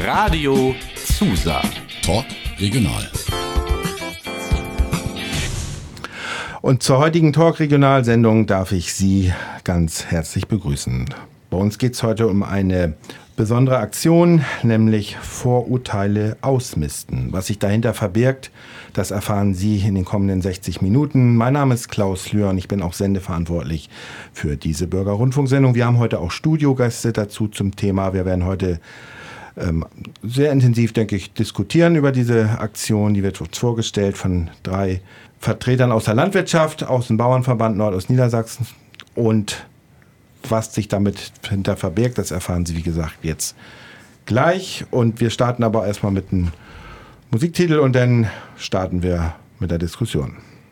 Radio Zusa. Talk Regional. Und zur heutigen Talk-Regional-Sendung darf ich Sie ganz herzlich begrüßen. Bei uns geht es heute um eine besondere Aktion, nämlich Vorurteile ausmisten. Was sich dahinter verbirgt, das erfahren Sie in den kommenden 60 Minuten. Mein Name ist Klaus Lühr und ich bin auch sendeverantwortlich für diese Bürgerrundfunksendung. Wir haben heute auch Studiogäste dazu zum Thema. Wir werden heute sehr intensiv, denke ich, diskutieren über diese Aktion. Die wird uns vorgestellt von 3 Vertretern aus der Landwirtschaft, aus dem Bauernverband Nordostniedersachsen. Und was sich damit hinter verbirgt, das erfahren Sie, wie gesagt, jetzt gleich. Und wir starten aber erstmal mit einem Musiktitel und dann starten wir mit der Diskussion.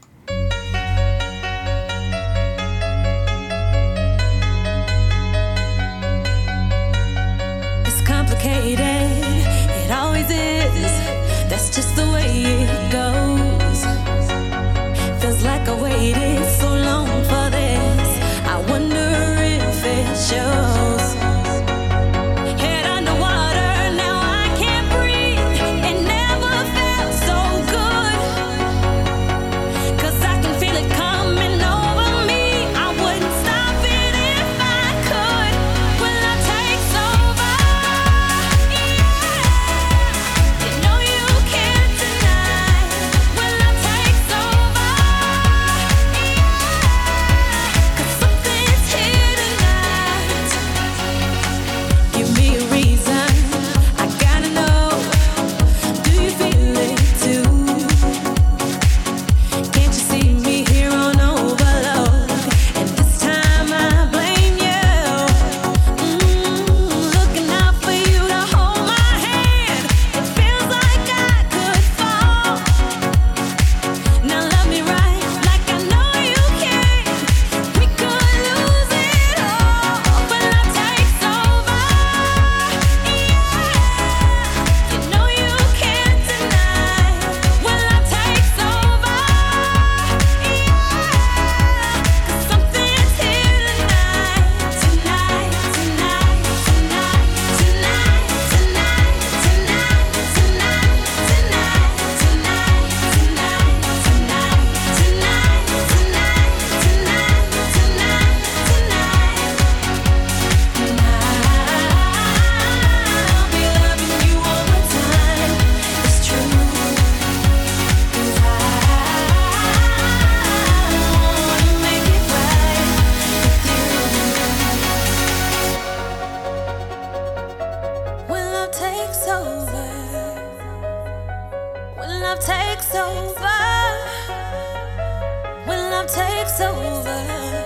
It's complicated, it always is. That's just the way it goes. Feels like I waited so long for this. I wonder if it shows. Head underwater, now I can't breathe. It never felt so good. 'Cause I can feel it coming over me. I wouldn't stop it if I could. Will I take over? Yeah. You know you can't deny. Will I take over? Yeah. 'Cause something's here tonight. Give me a reason, I gotta know. Do you feel it too? Can't you see me here on overload? And this time I blame you. Looking out for you to hold my hand. It feels like I could fall. Now love me right, like I know you can. We could lose it all, but love takes over. Yeah, you know you can't deny. When love takes over, yeah, 'cause something's here tonight, tonight, tonight, tonight, tonight, tonight, tonight, tonight, tonight, tonight, tonight, tonight, I'll be loving you all the time. It's true, 'cause I wanna make it right with you. When love takes over, when love takes over, when love takes over,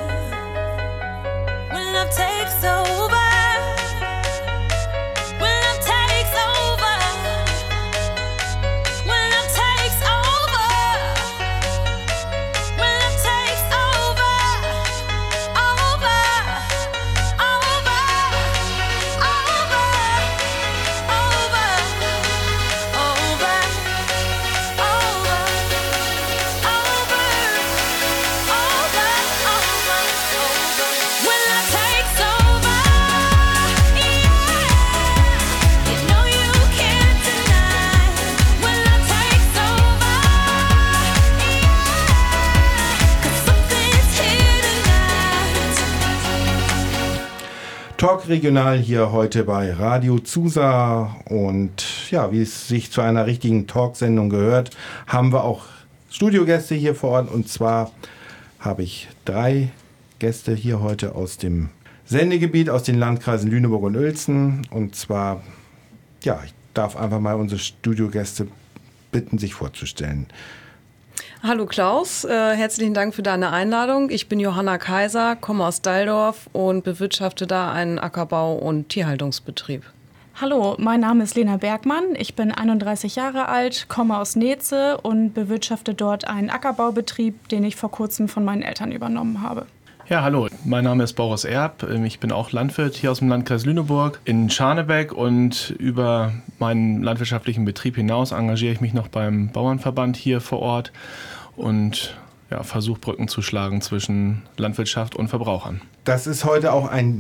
when love takes over, when love takes over, when love takes over, when love takes over, over, over, over, over, over, when love takes over, yeah, you know you can't deny. When love takes over, yeah, 'cause something's here tonight. Talk Regional hier heute bei Radio Zusa. Und ja, wie es sich zu einer richtigen Talksendung gehört, haben wir auch Studiogäste hier vor Ort. Und zwar habe ich 3 Gäste hier heute aus dem Sendegebiet, aus den Landkreisen Lüneburg und Uelzen. Und zwar, ja, ich darf einfach mal unsere Studiogäste bitten, sich vorzustellen. Hallo Klaus, herzlichen Dank für deine Einladung. Ich bin Johanna Kaiser, komme aus Dalldorf und bewirtschafte da einen Ackerbau- und Tierhaltungsbetrieb. Hallo, mein Name ist Lena Bergmann. Ich bin 31 Jahre alt, komme aus Neze und bewirtschafte dort einen Ackerbaubetrieb, den ich vor kurzem von meinen Eltern übernommen habe. Ja, hallo, mein Name ist Boris Erb. Ich bin auch Landwirt hier aus dem Landkreis Lüneburg in Scharnebeck und über meinen landwirtschaftlichen Betrieb hinaus engagiere ich mich noch beim Bauernverband hier vor Ort und versuche Brücken zu schlagen zwischen Landwirtschaft und Verbrauchern. Das ist heute auch ein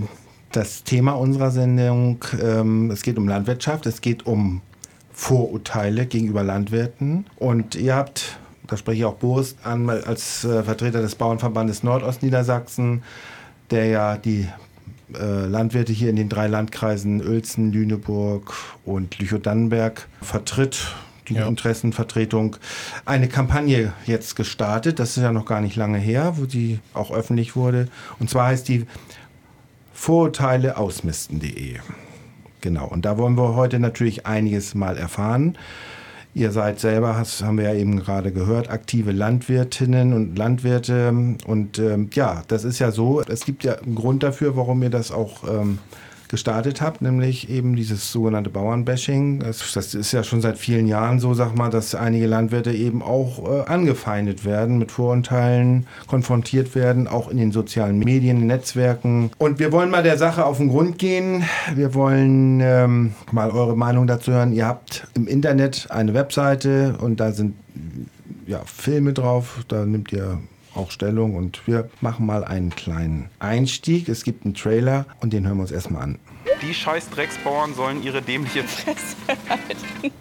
das Thema unserer Sendung. Es geht um Landwirtschaft, es geht um Vorurteile gegenüber Landwirten. Und ihr habt, da spreche ich auch Boris an, als Vertreter des Bauernverbandes Nordostniedersachsen, der ja die Landwirte hier in den 3 Landkreisen Uelzen, Lüneburg und Lüchow-Dannenberg vertritt, die Interessenvertretung, eine Kampagne jetzt gestartet. Das ist ja noch gar nicht lange her, wo sie auch öffentlich wurde. Und zwar heißt die Vorurteile ausmisten.de. Genau, und da wollen wir heute natürlich einiges mal erfahren. Ihr seid selber, haben wir ja eben gerade gehört, aktive Landwirtinnen und Landwirte. Und das ist ja so, es gibt ja einen Grund dafür, warum ihr das auch gestartet habt, nämlich eben dieses sogenannte Bauernbashing. Das ist ja schon seit vielen Jahren so, sag mal, dass einige Landwirte eben auch angefeindet werden, mit Vorurteilen konfrontiert werden, auch in den sozialen Medien, Netzwerken. Und wir wollen mal der Sache auf den Grund gehen. Wir wollen mal eure Meinung dazu hören. Ihr habt im Internet eine Webseite und da sind Filme drauf, da nimmt ihr auch Stellung und wir machen mal einen kleinen Einstieg. Es gibt einen Trailer und den hören wir uns erstmal an. Die scheiß Drecksbauern sollen ihre dämliche Fresse halten.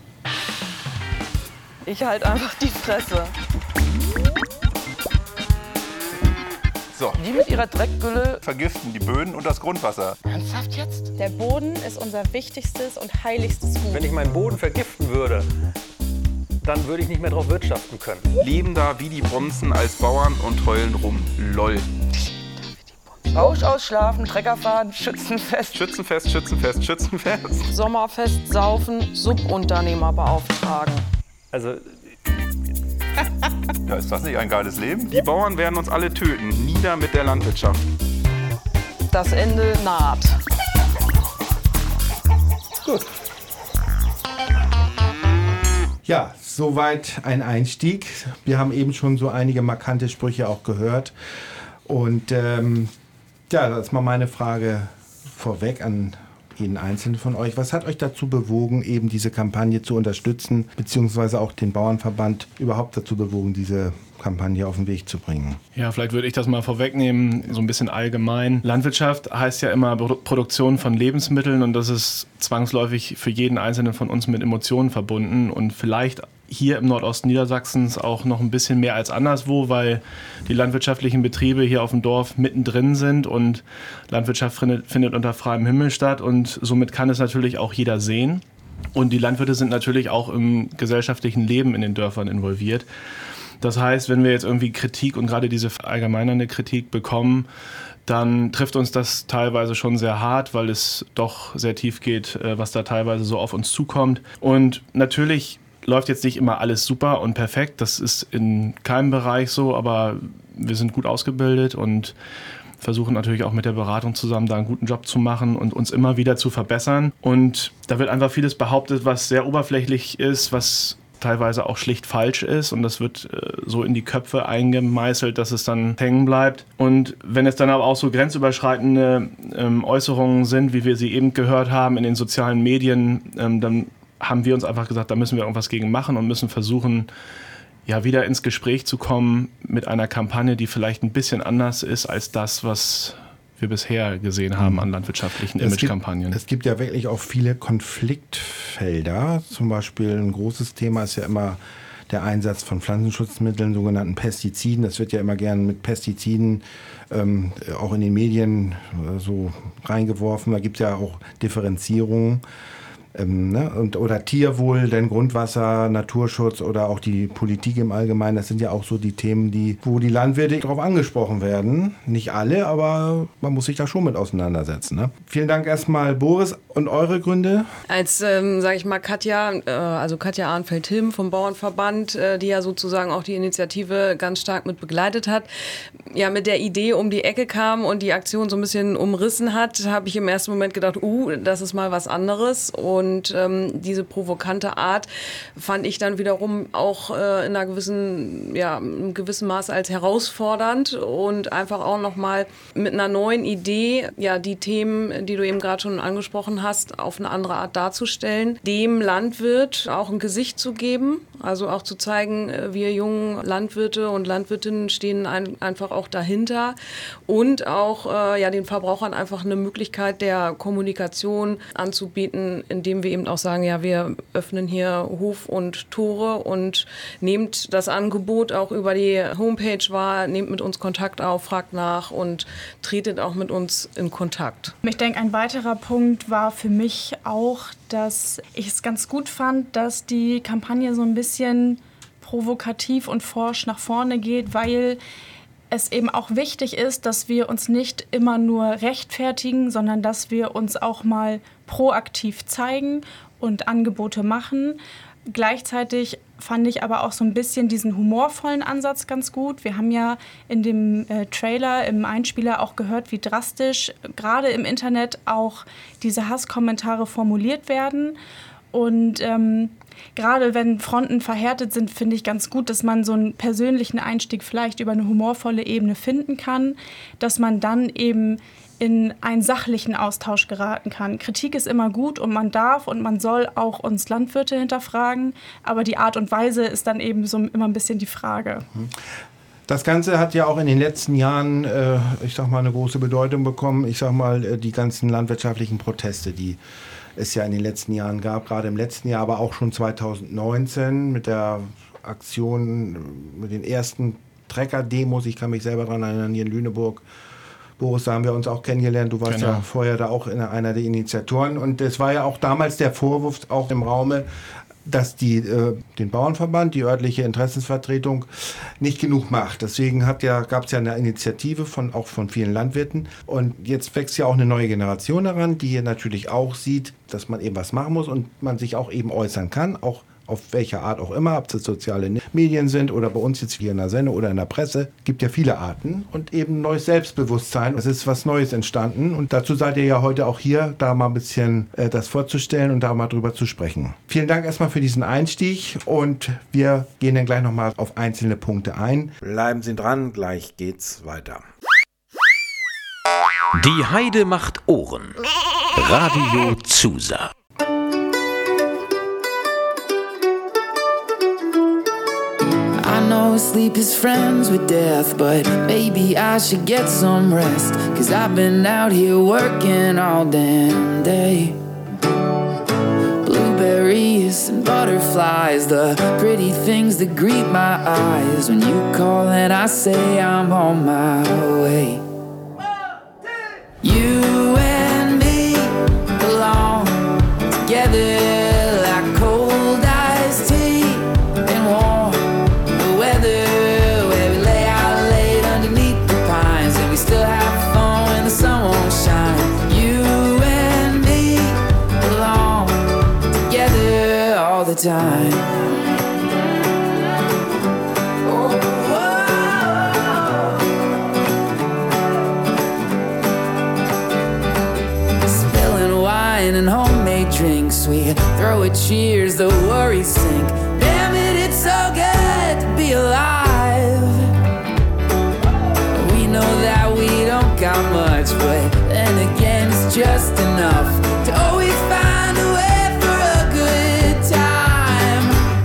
Ich halt einfach die Fresse. So. Die mit ihrer Dreckgülle Vergiften die Böden und das Grundwasser. Ernsthaft jetzt? Der Boden ist unser wichtigstes und heiligstes Gut. Wenn ich meinen Boden vergiften würde, dann würde ich nicht mehr drauf wirtschaften können. Leben da wie die Bonzen als Bauern und heulen rum. LOL. Rausch ausschlafen, Trecker fahren, Schützenfest. Schützenfest, Schützenfest, Schützenfest. Sommerfest, saufen, Subunternehmer beauftragen. Also, ja, ist das nicht ein geiles Leben? Die Bauern werden uns alle töten. Nieder mit der Landwirtschaft. Das Ende naht. gut. Ja, soweit ein Einstieg. Wir haben eben schon so einige markante Sprüche auch gehört. Und das ist mal meine Frage vorweg an jeden Einzelnen von euch. Was hat euch dazu bewogen, eben diese Kampagne zu unterstützen, beziehungsweise auch den Bauernverband überhaupt dazu bewogen, diese Kampagne auf den Weg zu bringen? Ja, vielleicht würde ich das mal vorwegnehmen, so ein bisschen allgemein. Landwirtschaft heißt ja immer Produktion von Lebensmitteln und das ist zwangsläufig für jeden Einzelnen von uns mit Emotionen verbunden und vielleicht hier im Nordosten Niedersachsens auch noch ein bisschen mehr als anderswo, weil die landwirtschaftlichen Betriebe hier auf dem Dorf mittendrin sind und Landwirtschaft findet unter freiem Himmel statt und somit kann es natürlich auch jeder sehen. Und die Landwirte sind natürlich auch im gesellschaftlichen Leben in den Dörfern involviert. Das heißt, wenn wir jetzt irgendwie Kritik und gerade diese allgemeinernde Kritik bekommen, dann trifft uns das teilweise schon sehr hart, weil es doch sehr tief geht, was da teilweise so auf uns zukommt. Und natürlich läuft jetzt nicht immer alles super und perfekt. Das ist in keinem Bereich so, aber wir sind gut ausgebildet und versuchen natürlich auch mit der Beratung zusammen da einen guten Job zu machen und uns immer wieder zu verbessern. Und da wird einfach vieles behauptet, was sehr oberflächlich ist, was teilweise auch schlicht falsch ist und das wird so in die Köpfe eingemeißelt, dass es dann hängen bleibt. Und wenn es dann aber auch so grenzüberschreitende Äußerungen sind, wie wir sie eben gehört haben in den sozialen Medien, dann haben wir uns einfach gesagt, da müssen wir irgendwas gegen machen und müssen versuchen, ja, wieder ins Gespräch zu kommen mit einer Kampagne, die vielleicht ein bisschen anders ist als das, was wir bisher gesehen haben an landwirtschaftlichen Imagekampagnen. Es gibt ja wirklich auch viele Konfliktfelder. Zum Beispiel ein großes Thema ist ja immer der Einsatz von Pflanzenschutzmitteln, sogenannten Pestiziden. Das wird ja immer gern mit Pestiziden auch in den Medien so reingeworfen. Da gibt es ja auch Differenzierungen. Oder Tierwohl, denn Grundwasser, Naturschutz oder auch die Politik im Allgemeinen, das sind ja auch so die Themen, wo die Landwirte darauf angesprochen werden. Nicht alle, aber man muss sich da schon mit auseinandersetzen. Ne? Vielen Dank erstmal, Boris. Und eure Gründe? Als, sage ich mal, Katja Arnfeld-Hilm vom Bauernverband, die ja sozusagen auch die Initiative ganz stark mit begleitet hat, ja mit der Idee um die Ecke kam und die Aktion so ein bisschen umrissen hat, habe ich im ersten Moment gedacht, das ist mal was anderes. Und diese provokante Art fand ich dann wiederum auch in einem gewissen Maße als herausfordernd und einfach auch nochmal mit einer neuen Idee, ja, die Themen, die du eben gerade schon angesprochen hast, auf eine andere Art darzustellen, dem Landwirt auch ein Gesicht zu geben Also auch zu zeigen, wir jungen Landwirte und Landwirtinnen stehen einfach auch dahinter und auch den Verbrauchern einfach eine Möglichkeit der Kommunikation anzubieten, indem wir eben auch sagen, ja, wir öffnen hier Hof und Tore und nehmt das Angebot auch über die Homepage wahr, nehmt mit uns Kontakt auf, fragt nach und tretet auch mit uns in Kontakt. Ich denke, ein weiterer Punkt war für mich auch, dass ich es ganz gut fand, dass die Kampagne so ein bisschen provokativ und forsch nach vorne geht, weil es eben auch wichtig ist, dass wir uns nicht immer nur rechtfertigen, sondern dass wir uns auch mal proaktiv zeigen und Angebote machen. Gleichzeitig fand ich aber auch so ein bisschen diesen humorvollen Ansatz ganz gut. Wir haben ja in dem Trailer, im Einspieler auch gehört, wie drastisch gerade im Internet auch diese Hasskommentare formuliert werden. Und gerade wenn Fronten verhärtet sind, finde ich ganz gut, dass man so einen persönlichen Einstieg vielleicht über eine humorvolle Ebene finden kann, dass man dann eben in einen sachlichen Austausch geraten kann. Kritik ist immer gut und man darf und man soll auch uns Landwirte hinterfragen, aber die Art und Weise ist dann eben so immer ein bisschen die Frage. Das Ganze hat ja auch in den letzten Jahren, eine große Bedeutung bekommen. Die ganzen landwirtschaftlichen Proteste, die es ja in den letzten Jahren gab, gerade im letzten Jahr, aber auch schon 2019 mit der Aktion, mit den ersten Trecker-Demos. Ich kann mich selber daran erinnern, hier in Lüneburg. Boris, da haben wir uns auch kennengelernt. Du warst ja vorher da auch einer der Initiatoren. Und es war ja auch damals der Vorwurf auch im Raume, dass den Bauernverband, die örtliche Interessensvertretung, nicht genug macht. Deswegen gab es ja eine Initiative auch von vielen Landwirten. Und jetzt wächst ja auch eine neue Generation heran, die hier natürlich auch sieht, dass man eben was machen muss und man sich auch eben äußern kann, auch auf welche Art auch immer, ob es soziale Medien sind oder bei uns jetzt hier in der Sendung oder in der Presse. Gibt ja viele Arten und eben neues Selbstbewusstsein. Es ist was Neues entstanden und dazu seid ihr ja heute auch hier, da mal ein bisschen das vorzustellen und da mal drüber zu sprechen. Vielen Dank erstmal für diesen Einstieg und wir gehen dann gleich nochmal auf einzelne Punkte ein. Bleiben Sie dran, gleich geht's weiter. Die Heide macht Ohren. Radio Zusa. I know sleep is friends with death, but maybe I should get some rest, 'cause I've been out here working all damn day. Blueberries and butterflies, the pretty things that greet my eyes when you call and I say I'm on my way. You and me belong together like cold iced tea and warm weather, where we lay out late underneath the pines and we still have fun when the sun won't shine. You and me belong together all the time. Spilling wine and homemade drinks, we throw a cheers, the worries sink. Damn it, it's so good to be alive. We know that we don't got much, but then again it's just enough to always find a way for a good time.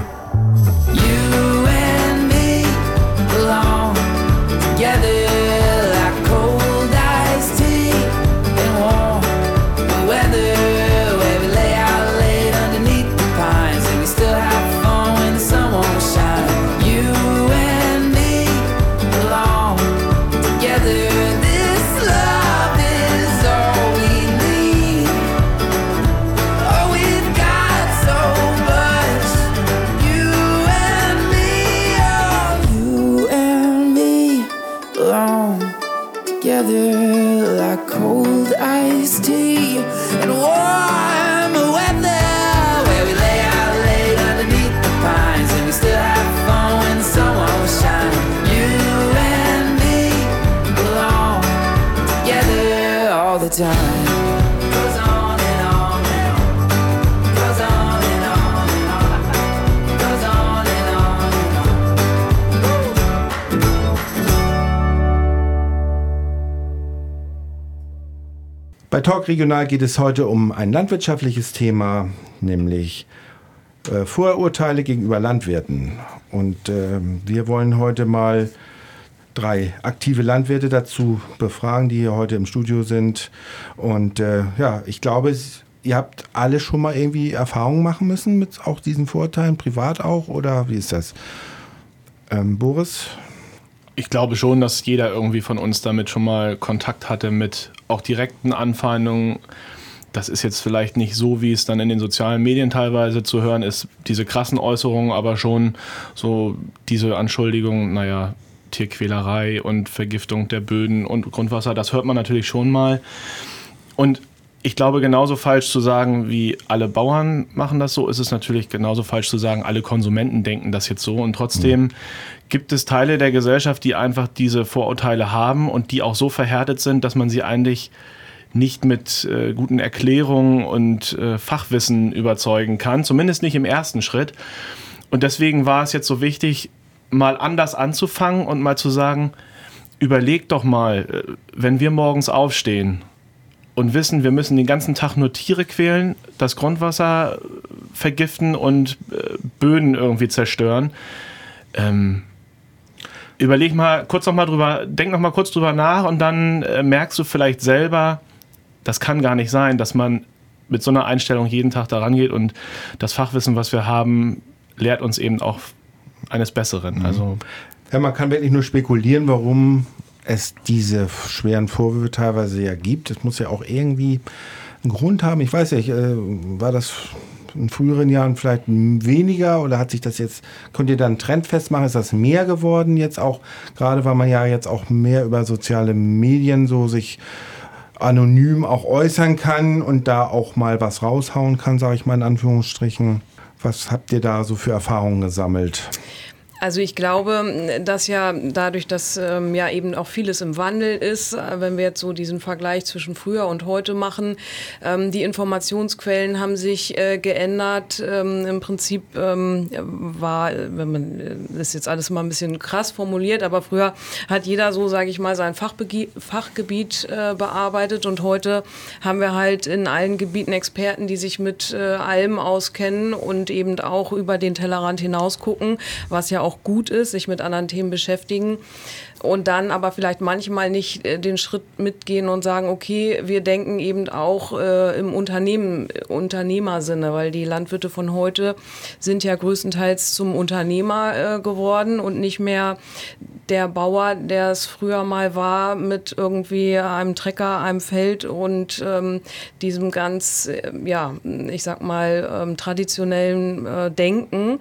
You and me belong together like cold iced tea and warm weather, where we lay out late underneath the pines and we still have fun when the sun won't shine. You and me belong together. This love is all we need. Oh, we've got so much. You and me, oh, you and me belong together like cold iced tea and warm weather, where we lay out late underneath the pines and we still have fun when the sun won't shine. You and me belong together all the time. Goes on and on and on. Goes on and on and on. Goes on and on and Bei Talk Regional geht es heute um ein landwirtschaftliches Thema, nämlich Vorurteile gegenüber Landwirten. Und wir wollen heute mal 3 aktive Landwirte dazu befragen, die hier heute im Studio sind. Und ich glaube, ihr habt alle schon mal irgendwie Erfahrungen machen müssen mit auch diesen Vorurteilen, privat auch, oder wie ist das? Boris? Ich glaube schon, dass jeder irgendwie von uns damit schon mal Kontakt hatte mit auch direkten Anfeindungen. Das ist jetzt vielleicht nicht so, wie es dann in den sozialen Medien teilweise zu hören ist, diese krassen Äußerungen, aber schon so diese Anschuldigungen, Tierquälerei und Vergiftung der Böden und Grundwasser, das hört man natürlich schon mal. Und ich glaube, genauso falsch zu sagen, wie alle Bauern machen das so, ist es natürlich genauso falsch zu sagen, alle Konsumenten denken das jetzt so. Und trotzdem gibt es Teile der Gesellschaft, die einfach diese Vorurteile haben und die auch so verhärtet sind, dass man sie eigentlich nicht mit guten Erklärungen und Fachwissen überzeugen kann, zumindest nicht im ersten Schritt. Und deswegen war es jetzt so wichtig, mal anders anzufangen und mal zu sagen, überlegt doch mal, wenn wir morgens aufstehen und wissen, wir müssen den ganzen Tag nur Tiere quälen, das Grundwasser vergiften und Böden irgendwie zerstören. Überleg mal kurz noch mal drüber, denk noch mal kurz drüber nach und dann merkst du vielleicht selber, das kann gar nicht sein, dass man mit so einer Einstellung jeden Tag daran geht und das Fachwissen, was wir haben, lehrt uns eben auch eines Besseren. Also man kann wirklich nur spekulieren, warum es diese schweren Vorwürfe teilweise ja gibt. Es muss ja auch irgendwie einen Grund haben. Ich weiß nicht, war das in früheren Jahren vielleicht weniger oder hat sich das jetzt, könnt ihr da einen Trend festmachen? Ist das mehr geworden jetzt auch, gerade weil man ja jetzt auch mehr über soziale Medien so sich anonym auch äußern kann und da auch mal was raushauen kann, sage ich mal in Anführungsstrichen. Was habt ihr da so für Erfahrungen gesammelt? Also ich glaube, dass ja dadurch, dass eben auch vieles im Wandel ist, wenn wir jetzt so diesen Vergleich zwischen früher und heute machen, die Informationsquellen haben sich geändert. Im Prinzip war, wenn man das ist jetzt alles mal ein bisschen krass formuliert, aber früher hat jeder so, sage ich mal, sein Fachgebiet bearbeitet und heute haben wir halt in allen Gebieten Experten, die sich mit allem auskennen und eben auch über den Tellerrand hinaus gucken, was ja auch gut ist, sich mit anderen Themen beschäftigen und dann aber vielleicht manchmal nicht den Schritt mitgehen und sagen, okay, wir denken eben auch im Unternehmersinne, weil die Landwirte von heute sind ja größtenteils zum Unternehmer geworden und nicht mehr der Bauer, der es früher mal war, mit irgendwie einem Trecker, einem Feld und diesem ganz, ich sag mal, traditionellen Denken,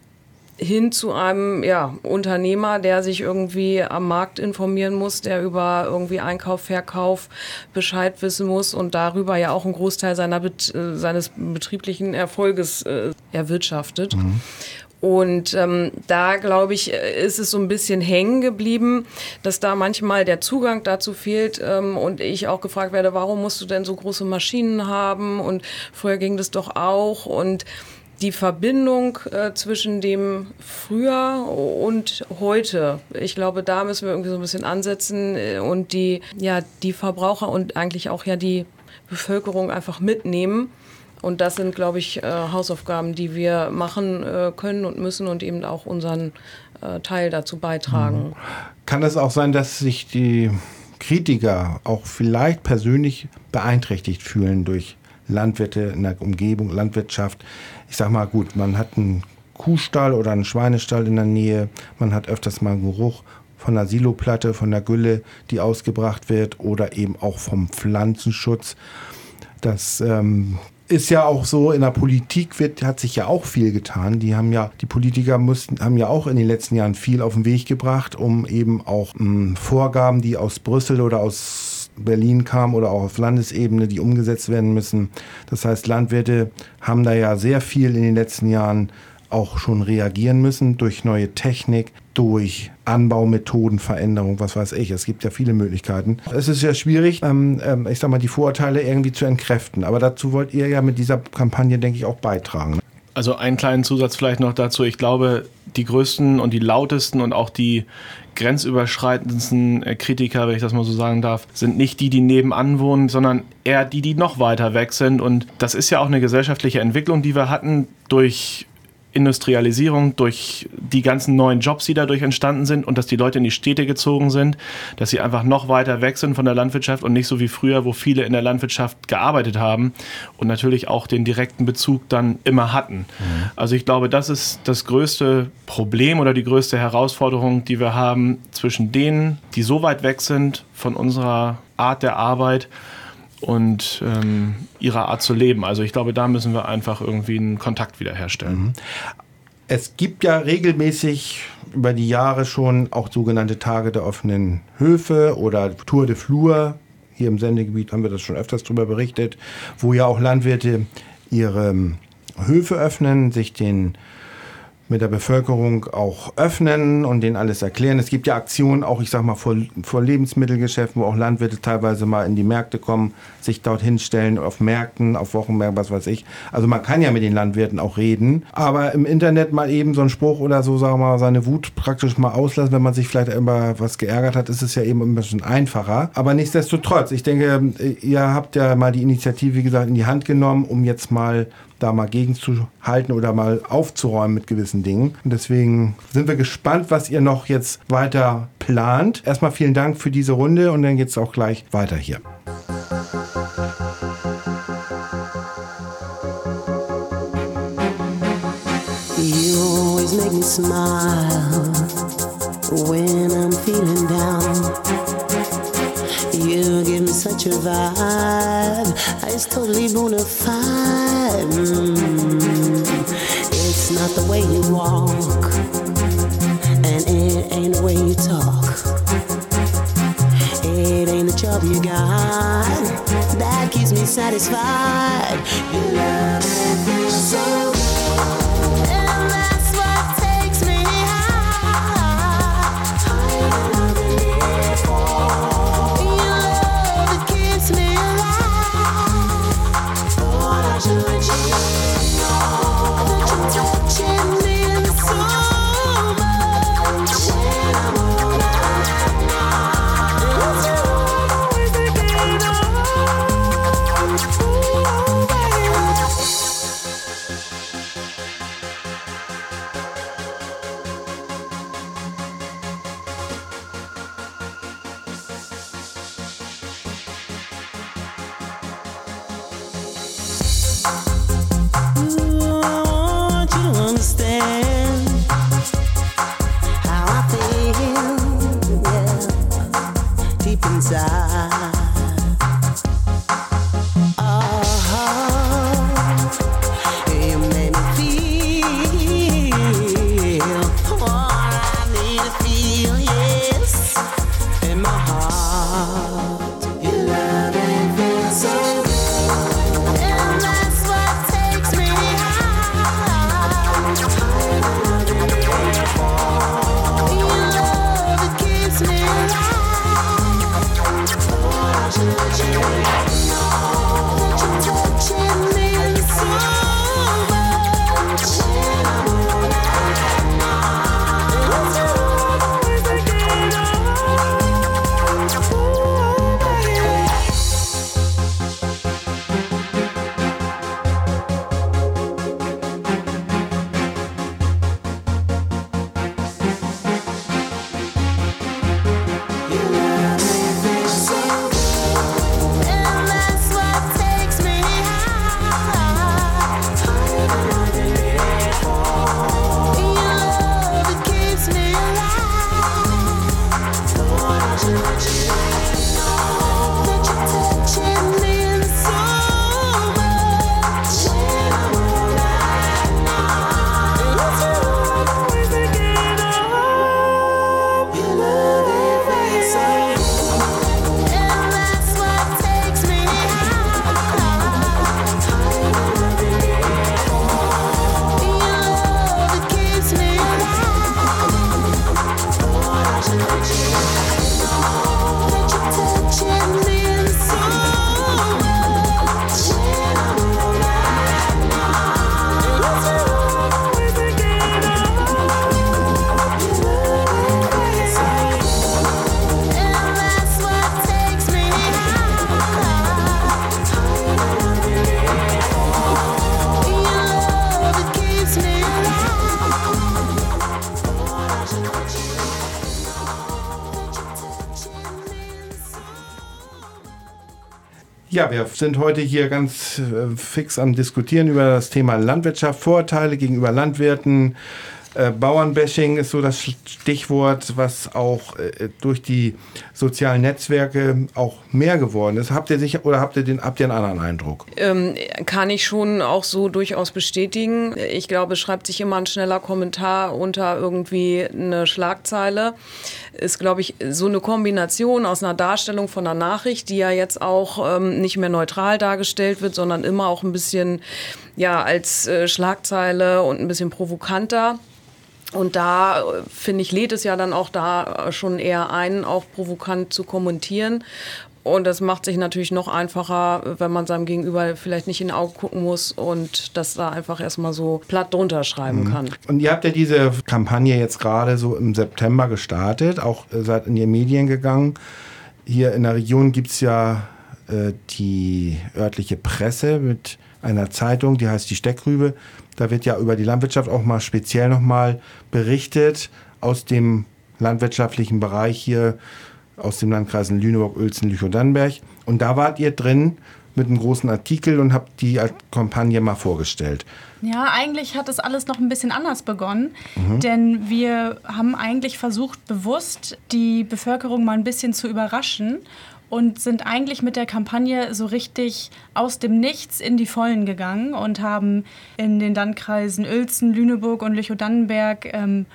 hin zu einem Unternehmer, der sich irgendwie am Markt informieren muss, der über irgendwie Einkauf, Verkauf Bescheid wissen muss und darüber ja auch einen Großteil seines betrieblichen Erfolges erwirtschaftet. Mhm. Und da, glaube ich, ist es so ein bisschen hängen geblieben, dass da manchmal der Zugang dazu fehlt und ich auch gefragt werde, warum musst du denn so große Maschinen haben und früher ging das doch auch und die Verbindung zwischen dem früher und heute, ich glaube, da müssen wir irgendwie so ein bisschen ansetzen und die Verbraucher und eigentlich auch ja die Bevölkerung einfach mitnehmen. Und das sind, glaube ich, Hausaufgaben, die wir machen können und müssen und eben auch unseren Teil dazu beitragen. Kann es auch sein, dass sich die Kritiker auch vielleicht persönlich beeinträchtigt fühlen durch Landwirte in der Umgebung, Landwirtschaft? Ich sag mal, gut, man hat einen Kuhstall oder einen Schweinestall in der Nähe, man hat öfters mal einen Geruch von der Siloplatte, von der Gülle, die ausgebracht wird oder eben auch vom Pflanzenschutz. Das ist ja auch so, in der Politik hat sich ja auch viel getan. Die Politiker haben ja auch in den letzten Jahren viel auf den Weg gebracht, um eben auch Vorgaben, die aus Brüssel oder aus Berlin kamen oder auch auf Landesebene, die umgesetzt werden müssen. Das heißt, Landwirte haben da ja sehr viel in den letzten Jahren auch schon reagieren müssen durch neue Technik, durch Anbaumethodenveränderung, was weiß ich. Es gibt ja viele Möglichkeiten. Es ist ja schwierig, ich sag mal, die Vorurteile irgendwie zu entkräften. Aber dazu wollt ihr ja mit dieser Kampagne, denke ich, auch beitragen. Also einen kleinen Zusatz vielleicht noch dazu. Ich glaube, die größten und die lautesten und auch die grenzüberschreitendsten Kritiker, wenn ich das mal so sagen darf, sind nicht die nebenan wohnen, sondern eher die noch weiter weg sind. Und das ist ja auch eine gesellschaftliche Entwicklung, die wir hatten durch Industrialisierung, durch die ganzen neuen Jobs, die dadurch entstanden sind und dass die Leute in die Städte gezogen sind, dass sie einfach noch weiter weg sind von der Landwirtschaft und nicht so wie früher, wo viele in der Landwirtschaft gearbeitet haben und natürlich auch den direkten Bezug dann immer hatten. Also ich glaube, das ist das größte Problem oder die größte Herausforderung, die wir haben zwischen denen, die so weit weg sind von unserer Art der Arbeit und ihrer Art zu leben. Also ich glaube, da müssen wir einfach irgendwie einen Kontakt wiederherstellen. Es gibt ja regelmäßig über die Jahre schon auch sogenannte Tage der offenen Höfe oder Tour de Flur. Hier im Sendegebiet haben wir das schon öfters darüber berichtet, wo ja auch Landwirte ihre Höfe öffnen, sich mit der Bevölkerung auch öffnen und denen alles erklären. Es gibt ja Aktionen auch, ich sag mal, vor Lebensmittelgeschäften, wo auch Landwirte teilweise mal in die Märkte kommen, sich dort hinstellen, auf Märkten, auf Wochenmärkten, was weiß ich. Also man kann ja mit den Landwirten auch reden, aber im Internet mal eben so einen Spruch oder so, sagen wir mal, seine Wut praktisch mal auslassen, wenn man sich vielleicht immer was geärgert hat, ist es ja eben ein bisschen einfacher. Aber nichtsdestotrotz, ich denke, ihr habt ja mal die Initiative, wie gesagt, in die Hand genommen, um jetzt mal da mal gegenzuhalten oder mal aufzuräumen mit gewissen Dingen. Und deswegen sind wir gespannt, was ihr noch jetzt weiter plant. Erstmal vielen Dank für diese Runde und dann geht es auch gleich weiter hier. You always make me smile when I'm feeling down. You give me such a vibe, it's totally bona fide. It's not the way you walk, and it ain't the way you talk. It ain't the job you got that keeps me satisfied. Your love feels so good, and that's what takes me high. Higher than I've been here before. Ja, wir sind heute hier ganz fix am Diskutieren über das Thema Landwirtschaft, Vorurteile gegenüber Landwirten. Bauernbashing ist so das Stichwort, was auch durch die sozialen Netzwerke auch mehr geworden ist. Habt ihr einen anderen Eindruck? Kann ich schon auch so durchaus bestätigen. Ich glaube, es schreibt sich immer ein schneller Kommentar unter irgendwie eine Schlagzeile. Ist, glaube ich, so eine Kombination aus einer Darstellung von einer Nachricht, die ja jetzt auch nicht mehr neutral dargestellt wird, sondern immer auch ein bisschen als Schlagzeile und ein bisschen provokanter. Und da, finde ich, lädt es ja dann auch da schon eher ein, auch provokant zu kommentieren. Und das macht sich natürlich noch einfacher, wenn man seinem Gegenüber vielleicht nicht in die Augen gucken muss und das da einfach erstmal so platt drunter schreiben kann. Und ihr habt ja diese Kampagne jetzt gerade so im September gestartet, auch seid in die Medien gegangen. Hier in der Region gibt es ja die örtliche Presse mit einer Zeitung, die heißt Die Steckrübe. Da wird ja über die Landwirtschaft auch mal speziell nochmal berichtet aus dem landwirtschaftlichen Bereich hier, aus den Landkreisen Lüneburg, Uelzen, Lüchow-Dannenberg. Und da wart ihr drin mit einem großen Artikel und habt die Kampagne mal vorgestellt. Ja, eigentlich hat es alles noch ein bisschen anders begonnen, denn wir haben eigentlich versucht, bewusst die Bevölkerung mal ein bisschen zu überraschen und sind eigentlich mit der Kampagne so richtig aus dem Nichts in die Vollen gegangen und haben in den Landkreisen Uelzen, Lüneburg und Lüchow-Dannenberg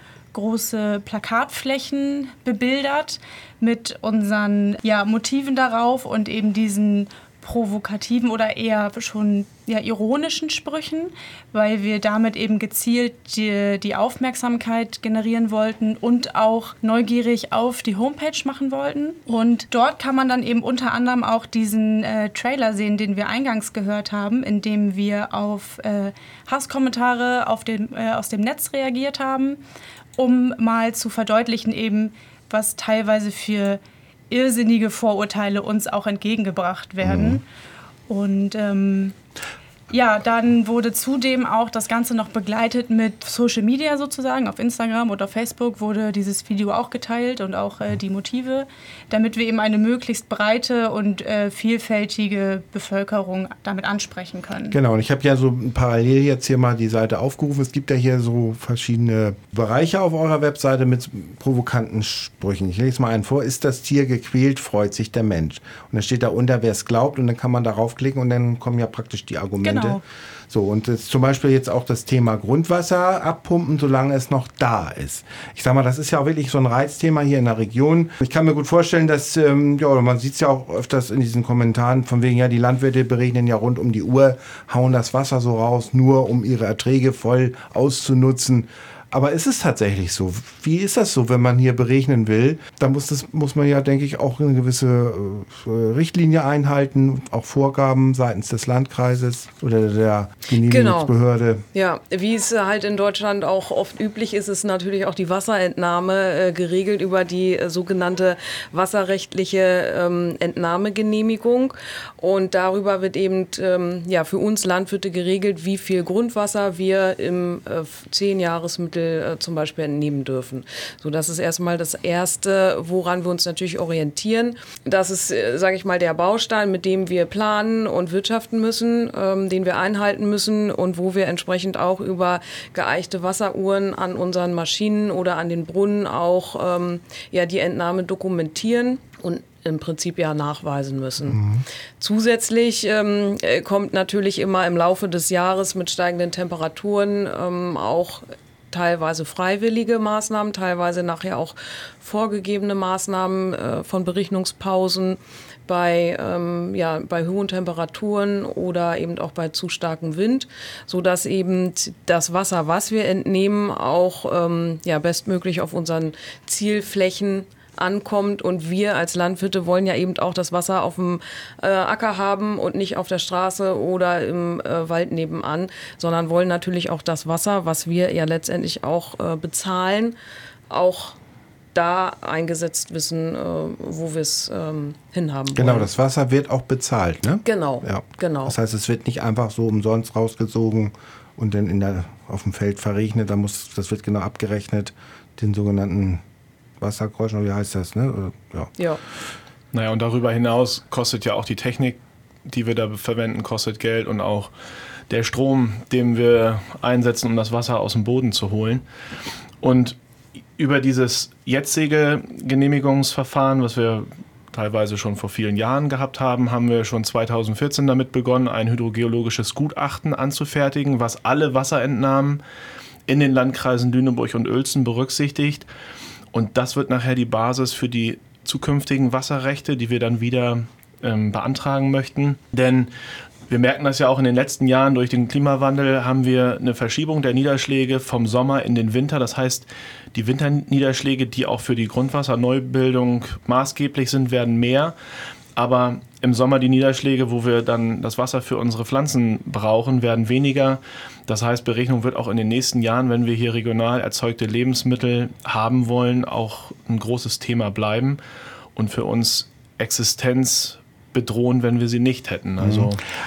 große Plakatflächen bebildert mit unseren Motiven darauf und eben diesen provokativen oder eher schon ironischen Sprüchen, weil wir damit eben gezielt die Aufmerksamkeit generieren wollten und auch neugierig auf die Homepage machen wollten. Und dort kann man dann eben unter anderem auch diesen Trailer sehen, den wir eingangs gehört haben, in dem wir auf Hasskommentare aus dem Netz reagiert haben, um mal zu verdeutlichen eben, was teilweise für irrsinnige Vorurteile uns auch entgegengebracht werden. Und dann wurde zudem auch das Ganze noch begleitet mit Social Media sozusagen. Auf Instagram oder Facebook wurde dieses Video auch geteilt und auch die Motive, damit wir eben eine möglichst breite und vielfältige Bevölkerung damit ansprechen können. Genau, und ich habe ja so parallel jetzt hier mal die Seite aufgerufen. Es gibt ja hier so verschiedene Bereiche auf eurer Webseite mit provokanten Sprüchen. Ich lese mal einen vor. Ist das Tier gequält, freut sich der Mensch. Und dann steht da unter, wer es glaubt, und dann kann man darauf klicken und dann kommen ja praktisch die Argumente. Genau. So, und das zum Beispiel jetzt auch das Thema Grundwasser abpumpen, solange es noch da ist. Ich sag mal, das ist ja auch wirklich so ein Reizthema hier in der Region. Ich kann mir gut vorstellen, dass, man sieht es ja auch öfters in diesen Kommentaren, von wegen, die Landwirte berechnen ja rund um die Uhr, hauen das Wasser so raus, nur um ihre Erträge voll auszunutzen. Aber ist es tatsächlich so? Wie ist das so, wenn man hier berechnen will? Da muss man ja, denke ich, auch eine gewisse Richtlinie einhalten, auch Vorgaben seitens des Landkreises oder der Genehmigungsbehörde. Genau. Ja, wie es halt in Deutschland auch oft üblich ist, ist natürlich auch die Wasserentnahme geregelt über die sogenannte wasserrechtliche Entnahmegenehmigung. Und darüber wird eben für uns Landwirte geregelt, wie viel Grundwasser wir im 10-Jahresmittel zum Beispiel entnehmen dürfen. So, das ist erstmal das Erste, woran wir uns natürlich orientieren. Das ist, sage ich mal, der Baustein, mit dem wir planen und wirtschaften müssen, den wir einhalten müssen und wo wir entsprechend auch über geeichte Wasseruhren an unseren Maschinen oder an den Brunnen auch die Entnahme dokumentieren und im Prinzip nachweisen müssen. Zusätzlich kommt natürlich immer im Laufe des Jahres mit steigenden Temperaturen auch teilweise freiwillige Maßnahmen, teilweise nachher auch vorgegebene Maßnahmen von Berechnungspausen bei hohen Temperaturen oder eben auch bei zu starkem Wind, sodass eben das Wasser, was wir entnehmen, auch bestmöglich auf unseren Zielflächen ankommt. Und wir als Landwirte wollen ja eben auch das Wasser auf dem Acker haben und nicht auf der Straße oder im Wald nebenan, sondern wollen natürlich auch das Wasser, was wir ja letztendlich auch bezahlen, auch da eingesetzt wissen, wo wir es hinhaben wollen. Genau, das Wasser wird auch bezahlt, ne? Genau, genau. Das heißt, es wird nicht einfach so umsonst rausgezogen und dann auf dem Feld verregnet. Das wird genau abgerechnet, den sogenannten Wassergroschen, wie heißt das, ne? Ja. Naja, und darüber hinaus kostet ja auch die Technik die wir da verwenden, kostet Geld und auch der Strom, den wir einsetzen, um das Wasser aus dem Boden zu holen. Und über dieses jetzige Genehmigungsverfahren, was wir teilweise schon vor vielen Jahren gehabt haben, haben wir schon 2014 damit begonnen, ein hydrogeologisches Gutachten anzufertigen, was alle Wasserentnahmen in den Landkreisen Lüneburg und Uelzen berücksichtigt. Und das wird nachher die Basis für die zukünftigen Wasserrechte, die wir dann wieder beantragen möchten. Denn wir merken das ja auch in den letzten Jahren, durch den Klimawandel haben wir eine Verschiebung der Niederschläge vom Sommer in den Winter. Das heißt, die Winterniederschläge, die auch für die Grundwasserneubildung maßgeblich sind, werden mehr. Aber im Sommer die Niederschläge, wo wir dann das Wasser für unsere Pflanzen brauchen, werden weniger. Das heißt, Beregnung wird auch in den nächsten Jahren, wenn wir hier regional erzeugte Lebensmittel haben wollen, auch ein großes Thema bleiben und für uns Existenz bedrohen, wenn wir sie nicht hätten. Also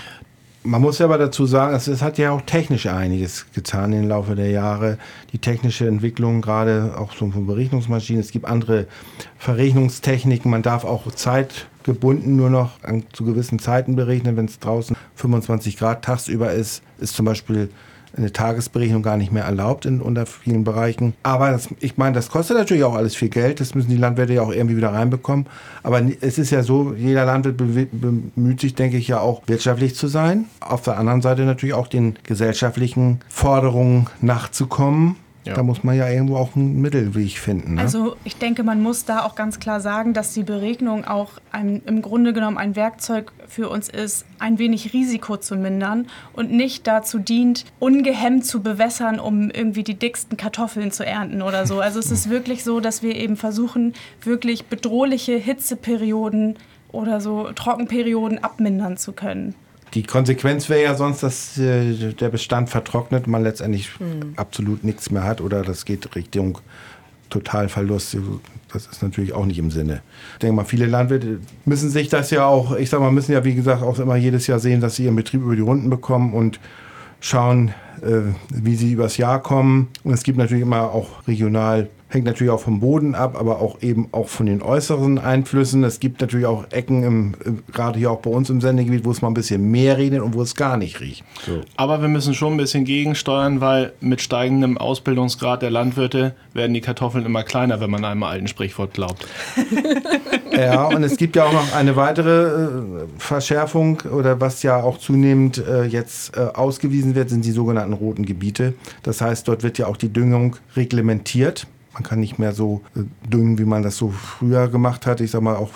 man muss ja aber dazu sagen, es hat ja auch technisch einiges getan im Laufe der Jahre. Die technische Entwicklung, gerade auch so von Berechnungsmaschinen. Es gibt andere Verrechnungstechniken. Man darf auch zeitgebunden nur noch zu gewissen Zeiten berechnen. Wenn es draußen 25 Grad tagsüber ist zum Beispiel eine Tagesberechnung gar nicht mehr erlaubt unter vielen Bereichen. Aber ich meine, das kostet natürlich auch alles viel Geld. Das müssen die Landwirte ja auch irgendwie wieder reinbekommen. Aber es ist ja so, jeder Landwirt bemüht sich, denke ich, ja auch wirtschaftlich zu sein. Auf der anderen Seite natürlich auch den gesellschaftlichen Forderungen nachzukommen. Ja. Da muss man ja irgendwo auch einen Mittelweg finden. Ne? Also ich denke, man muss da auch ganz klar sagen, dass die Beregnung auch im Grunde genommen ein Werkzeug für uns ist, ein wenig Risiko zu mindern und nicht dazu dient, ungehemmt zu bewässern, um irgendwie die dicksten Kartoffeln zu ernten oder so. Also es ist wirklich so, dass wir eben versuchen, wirklich bedrohliche Hitzeperioden oder so Trockenperioden abmindern zu können. Die Konsequenz wäre ja sonst, dass der Bestand vertrocknet, man letztendlich absolut nichts mehr hat oder das geht Richtung Totalverlust. Das ist natürlich auch nicht im Sinne. Ich denke mal, viele Landwirte müssen sich das ja auch, müssen ja wie gesagt auch immer jedes Jahr sehen, dass sie ihren Betrieb über die Runden bekommen und schauen, wie sie übers Jahr kommen. Und es gibt natürlich immer auch regional, hängt natürlich auch vom Boden ab, aber auch eben auch von den äußeren Einflüssen. Es gibt natürlich auch Ecken, gerade hier auch bei uns im Sendegebiet, wo es mal ein bisschen mehr regnet und wo es gar nicht riecht. So. Aber wir müssen schon ein bisschen gegensteuern, weil mit steigendem Ausbildungsgrad der Landwirte werden die Kartoffeln immer kleiner, wenn man einem alten Sprichwort glaubt. Ja, und es gibt ja auch noch eine weitere Verschärfung oder was ja auch zunehmend jetzt ausgewiesen wird, sind die sogenannten roten Gebiete. Das heißt, dort wird ja auch die Düngung reglementiert. Man kann nicht mehr so düngen, wie man das so früher gemacht hat. Ich sag mal auch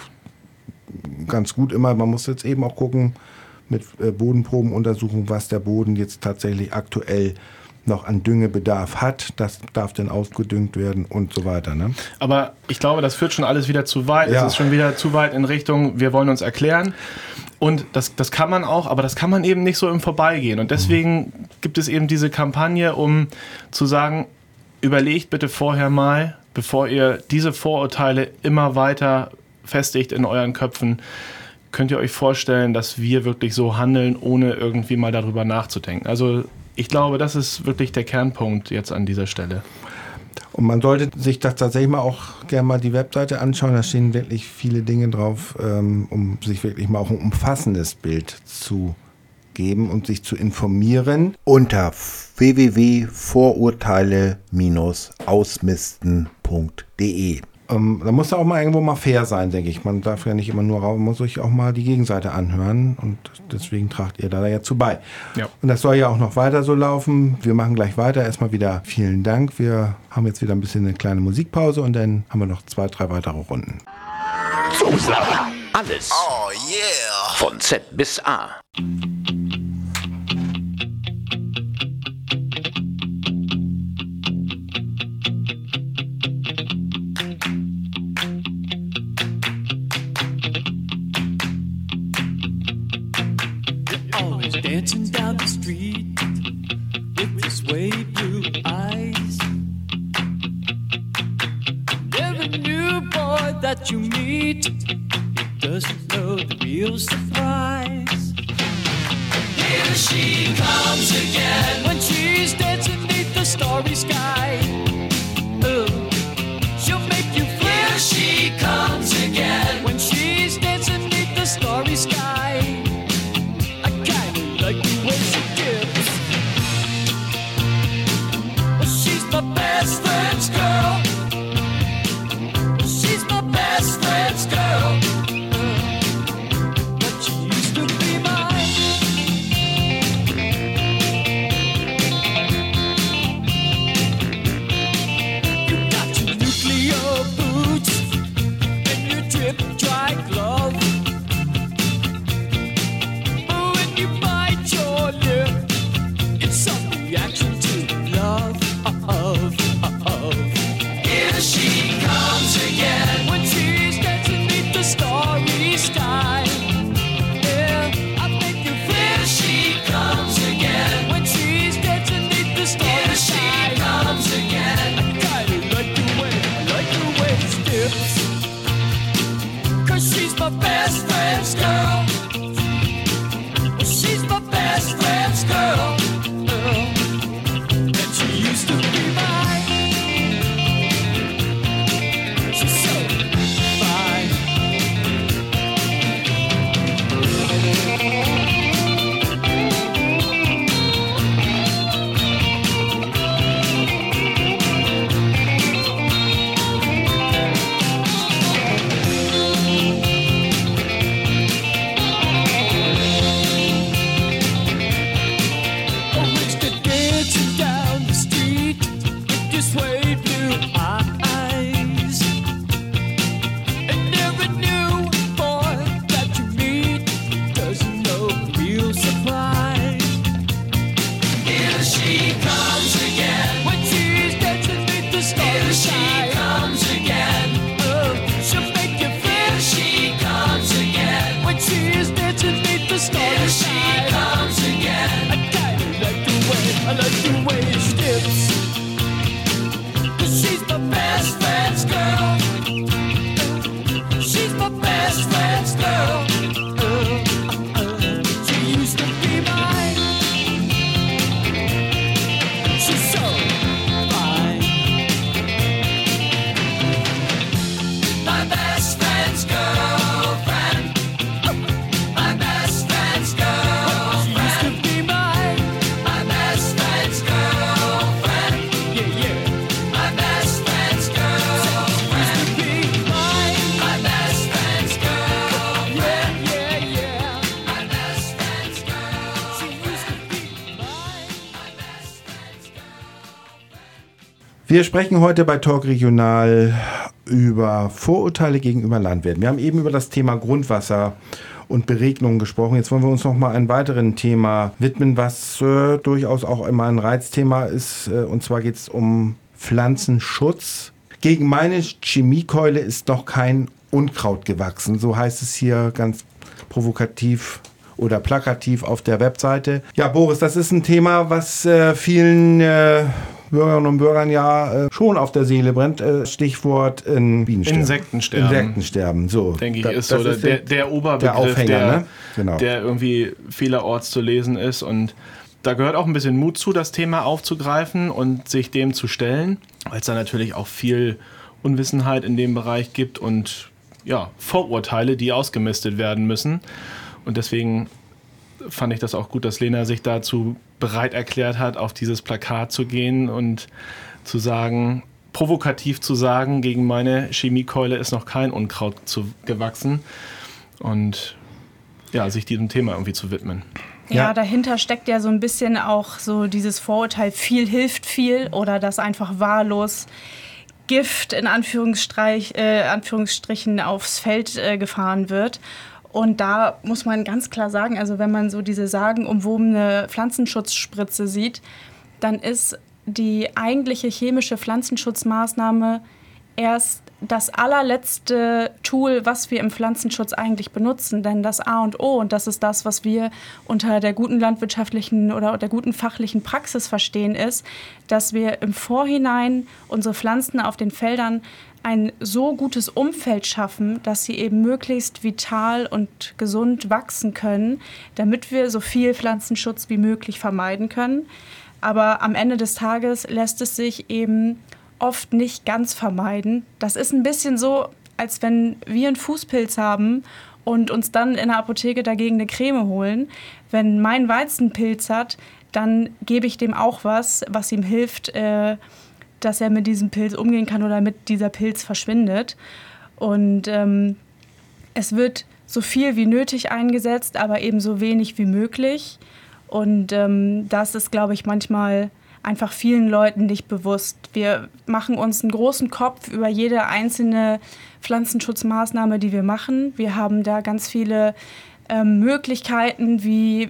ganz gut immer. Man muss jetzt eben auch gucken mit Bodenprobenuntersuchung, was der Boden jetzt tatsächlich aktuell noch an Düngebedarf hat. Das darf dann ausgedüngt werden und so weiter. Ne? Aber ich glaube, das führt schon alles wieder zu weit. Ja. Es ist schon wieder zu weit in Richtung, wir wollen uns erklären. Und das kann man auch, aber das kann man eben nicht so im Vorbeigehen. Und deswegen gibt es eben diese Kampagne, um zu sagen, überlegt bitte vorher mal, bevor ihr diese Vorurteile immer weiter festigt in euren Köpfen, könnt ihr euch vorstellen, dass wir wirklich so handeln, ohne irgendwie mal darüber nachzudenken. Also ich glaube, das ist wirklich der Kernpunkt jetzt an dieser Stelle. Und man sollte sich das tatsächlich mal auch gerne mal die Webseite anschauen. Da stehen wirklich viele Dinge drauf, um sich wirklich mal auch ein umfassendes Bild zu geben und sich zu informieren. Unter www.vorurteile-ausmisten.de. Da muss auch mal irgendwo mal fair sein, denke ich. Man darf ja nicht immer nur raus, man muss sich auch mal die Gegenseite anhören und deswegen tragt ihr da ja zu bei. Ja. Und das soll ja auch noch weiter so laufen. Wir machen gleich weiter. Erstmal wieder vielen Dank. Wir haben jetzt wieder ein bisschen eine kleine Musikpause und dann haben wir noch 2, 3 weitere Runden. Alles. Oh yeah. Von Z bis A. Dancing down the street with his wavy blue eyes. Every new boy that you meet doesn't know the real surprise. Here she comes again when she's dancing beneath the starry sky. Oh, she'll make you fly. Here she comes again when she's dancing beneath the starry sky. Wir sprechen heute bei Talk Regional über Vorurteile gegenüber Landwirten. Wir haben eben über das Thema Grundwasser und Beregnung gesprochen. Jetzt wollen wir uns noch mal einem weiteren Thema widmen, was durchaus auch immer ein Reizthema ist. Und zwar geht es um Pflanzenschutz. Gegen meine Chemiekeule ist noch kein Unkraut gewachsen. So heißt es hier ganz provokativ oder plakativ auf der Webseite. Ja, Boris, das ist ein Thema, was vielen Bürgerinnen und Bürgern ja schon auf der Seele brennt. Stichwort Bienensterben. Insektensterben, so. Denke ich, ist so der Oberbegriff, der Aufhänger, ne? Genau. Der irgendwie vielerorts zu lesen ist. Und da gehört auch ein bisschen Mut zu, das Thema aufzugreifen und sich dem zu stellen, weil es da natürlich auch viel Unwissenheit in dem Bereich gibt und ja, Vorurteile, die ausgemistet werden müssen. Und deswegen fand ich das auch gut, dass Lena sich dazu bereit erklärt hat, auf dieses Plakat zu gehen und zu sagen, provokativ zu sagen, gegen meine Chemiekeule ist noch kein Unkraut gewachsen. Und ja, sich diesem Thema irgendwie zu widmen. Ja, dahinter steckt ja so ein bisschen auch so dieses Vorurteil, viel hilft viel oder dass einfach wahllos Gift in Anführungsstrichen aufs Feld gefahren wird. Und da muss man ganz klar sagen, also wenn man so diese sagenumwobene Pflanzenschutzspritze sieht, dann ist die eigentliche chemische Pflanzenschutzmaßnahme erst das allerletzte Tool, was wir im Pflanzenschutz eigentlich benutzen. Denn das A und O, und das ist das, was wir unter der guten landwirtschaftlichen oder der guten fachlichen Praxis verstehen, ist, dass wir im Vorhinein unsere Pflanzen auf den Feldern ein so gutes Umfeld schaffen, dass sie eben möglichst vital und gesund wachsen können, damit wir so viel Pflanzenschutz wie möglich vermeiden können. Aber am Ende des Tages lässt es sich eben oft nicht ganz vermeiden. Das ist ein bisschen so, als wenn wir einen Fußpilz haben und uns dann in der Apotheke dagegen eine Creme holen. Wenn mein Weizen Pilz hat, dann gebe ich dem auch was ihm hilft, dass er mit diesem Pilz umgehen kann oder damit dieser Pilz verschwindet. Und es wird so viel wie nötig eingesetzt, aber eben so wenig wie möglich. Und das ist, glaube ich, manchmal einfach vielen Leuten nicht bewusst. Wir machen uns einen großen Kopf über jede einzelne Pflanzenschutzmaßnahme, die wir machen. Wir haben da ganz viele Möglichkeiten, wie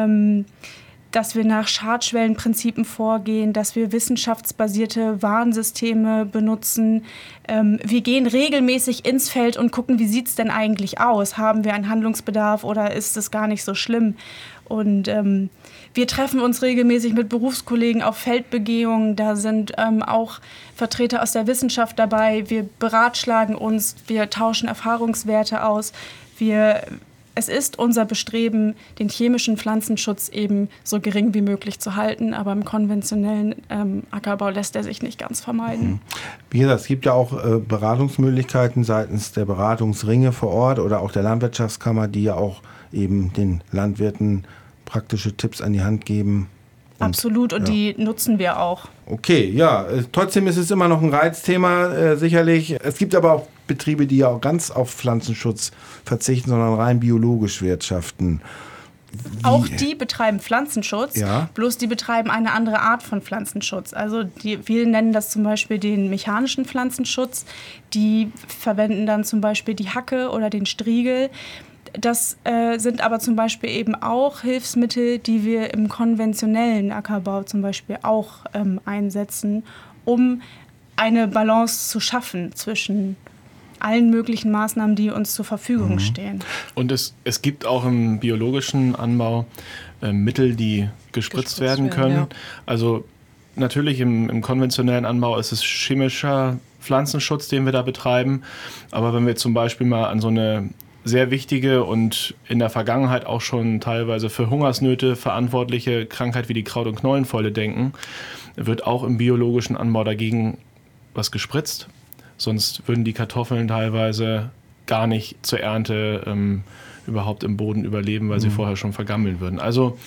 dass wir nach Schadschwellenprinzipien vorgehen, dass wir wissenschaftsbasierte Warnsysteme benutzen. Wir gehen regelmäßig ins Feld und gucken, wie sieht es denn eigentlich aus? Haben wir einen Handlungsbedarf oder ist es gar nicht so schlimm? Und wir treffen uns regelmäßig mit Berufskollegen auf Feldbegehungen. Da sind auch Vertreter aus der Wissenschaft dabei. Wir beratschlagen uns, wir tauschen Erfahrungswerte aus. Es ist unser Bestreben, den chemischen Pflanzenschutz eben so gering wie möglich zu halten, aber im konventionellen Ackerbau lässt er sich nicht ganz vermeiden. Wie gesagt, es gibt ja auch Beratungsmöglichkeiten seitens der Beratungsringe vor Ort oder auch der Landwirtschaftskammer, die ja auch eben den Landwirten praktische Tipps an die Hand geben. Absolut, und die nutzen wir auch. Okay, ja, trotzdem ist es immer noch ein Reizthema, sicherlich. Es gibt aber auch Betriebe, die ja auch ganz auf Pflanzenschutz verzichten, sondern rein biologisch wirtschaften. Auch die betreiben Pflanzenschutz, ja, bloß die betreiben eine andere Art von Pflanzenschutz. Also wir nennen das zum Beispiel den mechanischen Pflanzenschutz. Die verwenden dann zum Beispiel die Hacke oder den Striegel. Das sind aber zum Beispiel eben auch Hilfsmittel, die wir im konventionellen Ackerbau zum Beispiel auch einsetzen, um eine Balance zu schaffen zwischen allen möglichen Maßnahmen, die uns zur Verfügung stehen. Und es gibt auch im biologischen Anbau Mittel, die gespritzt werden können. Ja. Also natürlich im konventionellen Anbau ist es chemischer Pflanzenschutz, den wir da betreiben. Aber wenn wir zum Beispiel mal an so eine sehr wichtige und in der Vergangenheit auch schon teilweise für Hungersnöte verantwortliche Krankheit wie die Kraut- und Knollenfäule denken, wird auch im biologischen Anbau dagegen was gespritzt. Sonst würden die Kartoffeln teilweise gar nicht zur Ernte überhaupt im Boden überleben, weil sie vorher schon vergammeln würden. Also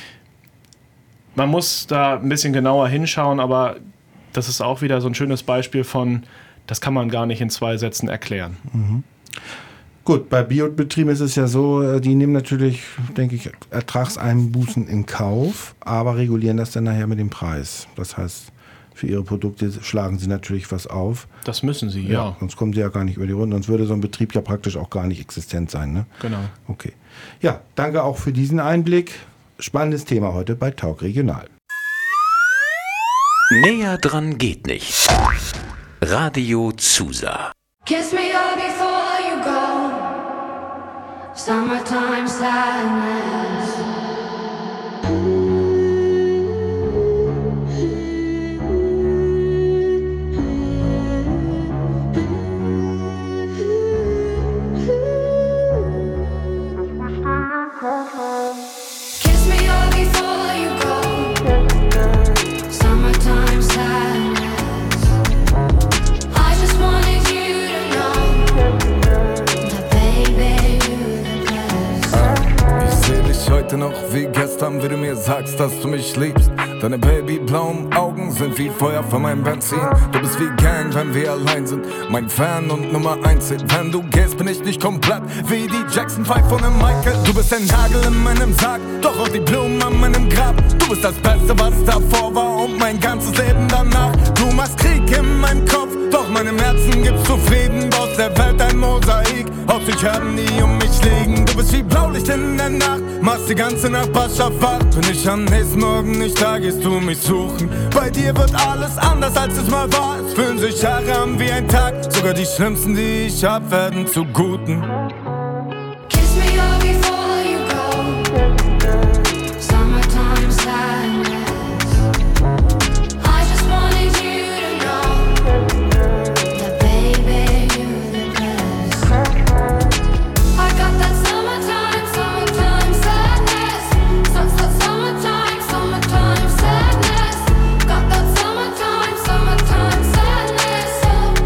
man muss da ein bisschen genauer hinschauen, aber das ist auch wieder so ein schönes Beispiel von, das kann man gar nicht in 2 Sätzen erklären. Gut, bei Biobetrieben ist es ja so, die nehmen natürlich, denke ich, Ertragseinbußen in Kauf, aber regulieren das dann nachher mit dem Preis. Das heißt, für ihre Produkte schlagen sie natürlich was auf. Das müssen sie, ja. Sonst kommen sie ja gar nicht über die Runden. Sonst würde so ein Betrieb ja praktisch auch gar nicht existent sein. Ne? Genau. Okay. Ja, danke auch für diesen Einblick. Spannendes Thema heute bei Talk Regional. Näher dran geht nicht. Radio Zusa. Kiss me all before you go. Summertime sadness. Kiss me all before you go. Summertime sadness. I just wanted you to know that baby you're the best. Ich seh dich heute noch wie gestern, wie du mir sagst, dass du mich liebst. Deine babyblauen Augen sind wie Feuer für mein Benzin. Du bist wie Gang, wenn wir allein sind. Mein Fan und Nummer 1 Hit. Wenn du gehst, bin ich nicht komplett wie die Jackson 5 von dem Michael. Du bist ein Hagel in meinem Sarg, doch auch die Blumen an meinem Grab. Du bist das Beste, was davor war und mein ganzes Leben danach. Du machst Krieg in meinem Kopf, doch meinem Herzen gibst du Frieden. Aus der Welt ein Mosaik, aus Scherben, die um mich liegen. Du bist wie Blaulicht in der Nacht, machst die ganze Nachbarschaft wach. Bin ich am nächsten Morgen nicht da, gehst du mich suchen. Bei dir wird alles anders, als es mal war. Es fühlen sich Jahre an wie ein Tag. Sogar die schlimmsten, die ich hab, werden zu Guten. Kiss me all before you go. Summertime sadness. I just wanted you to know that baby you're the best. I got that summertime sadness. Summertime sadness. Got that summertime sadness.